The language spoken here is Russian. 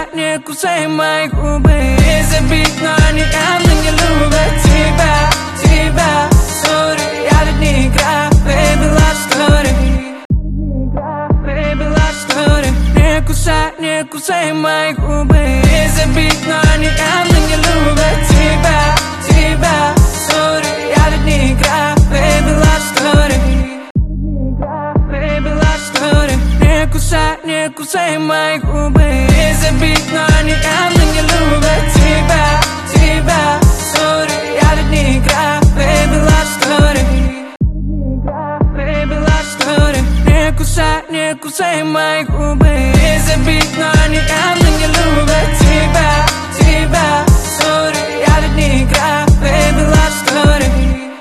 кусай, не кусай мои губы. И забить, но они явно не любят тебя, тебя. Sorry, я ведь не игра, baby love story. Baby love story. Не кусай мои губы. И забить, но они явно не любят тебя, тебя. Sorry, я ведь не игра, baby love story. Baby love story. Не кусай мои губы. И забить, но они явно не любят тебя, тебя. Sorry, я ведь не игра, baby love story. Baby love story. Не кусай мои губы. И забить, но они явно